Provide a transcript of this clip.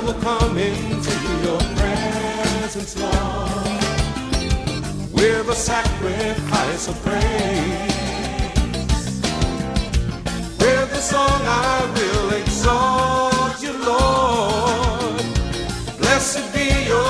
will come into your presence, Lord, with a sacrifice of praise. With a song I will exalt you, Lord. Blessed be your